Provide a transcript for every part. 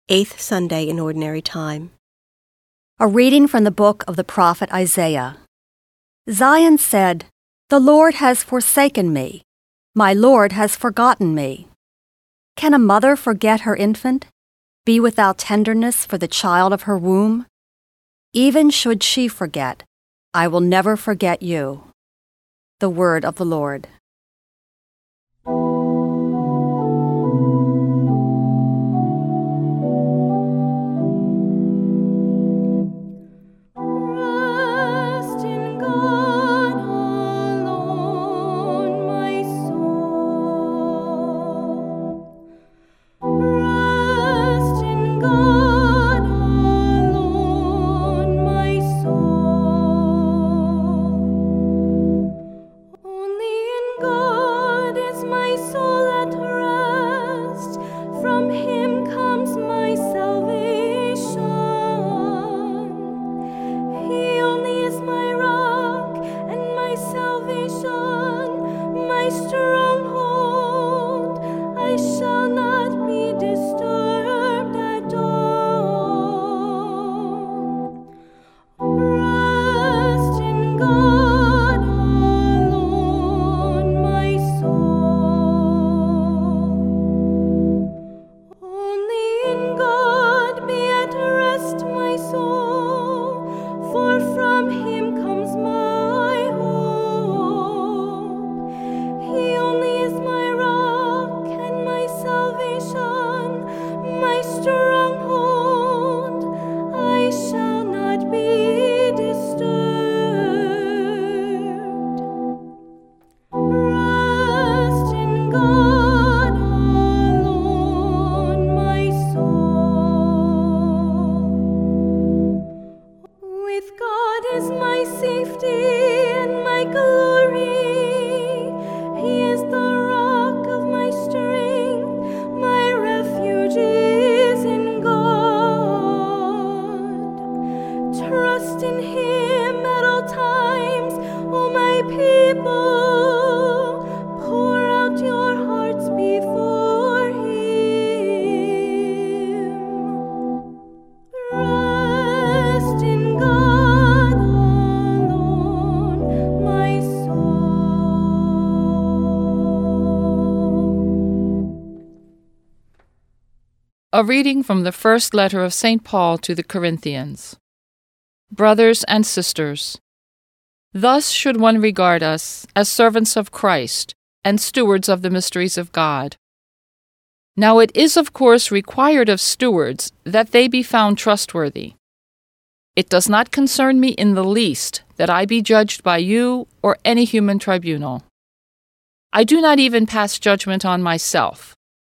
Eighth Sunday in Ordinary Time. A reading from the book of the prophet Isaiah. Zion said, "The Lord has forsaken me. My Lord has forgotten me." Can a mother forget her infant, be without tenderness for the child of her womb? Even should she forget, I will never forget you. The word of the Lord. A reading from the first letter of St. Paul to the Corinthians. Brothers and sisters, thus should one regard us as servants of Christ and stewards of the mysteries of God. Now it is of course required of stewards that they be found trustworthy. It does not concern me in the least that I be judged by you or any human tribunal. I do not even pass judgment on myself.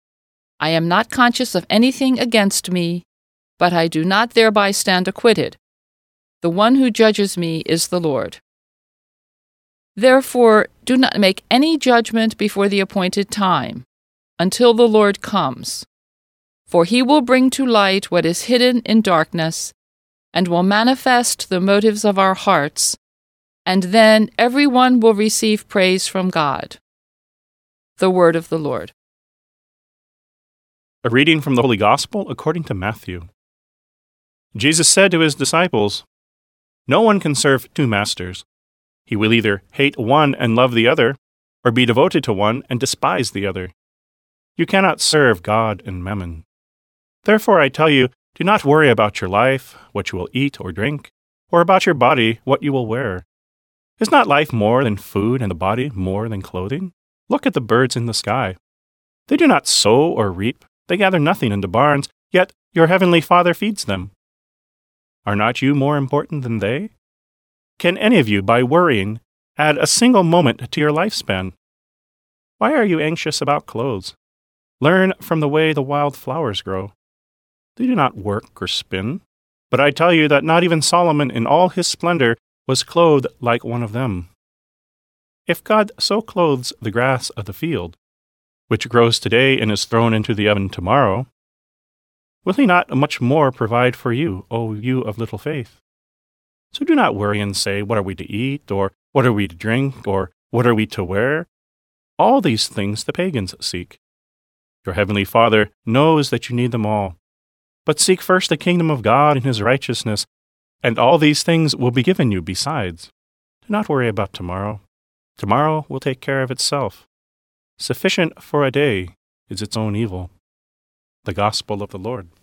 I am not conscious of anything against me, but I do not thereby stand acquitted. The one who judges me is the Lord. Therefore, do not make any judgment before the appointed time, until the Lord comes. For he will bring to light what is hidden in darkness, and will manifest the motives of our hearts, and then everyone will receive praise from God. The word of the Lord. A reading from the Holy Gospel according to Matthew. Jesus said to his disciples, "No one can serve two masters. He will either hate one and love the other, or be devoted to one and despise the other. You cannot serve God and mammon. Therefore I tell you, do not worry about your life, what you will eat or drink, or about your body, what you will wear. Is not life more than food and the body more than clothing? Look at the birds in the sky. They do not sow or reap. They gather nothing into barns, yet your heavenly Father feeds them. Are not you more important than they? Can any of you, by worrying, add a single moment to your lifespan? Why are you anxious about clothes? Learn from the way the wild flowers grow. They do not work or spin, but I tell you that not even Solomon in all his splendor was clothed like one of them. If God so clothes the grass of the field, which grows today and is thrown into the oven tomorrow, will he not much more provide for you, O you of little faith? So do not worry and say, what are we to eat, or what are we to drink, or what are we to wear? All these things the pagans seek. Your heavenly Father knows that you need them all. But seek first the kingdom of God and his righteousness, and all these things will be given you besides. Do not worry about tomorrow. Tomorrow will take care of itself. Sufficient for a day is its own evil. The Gospel of the Lord.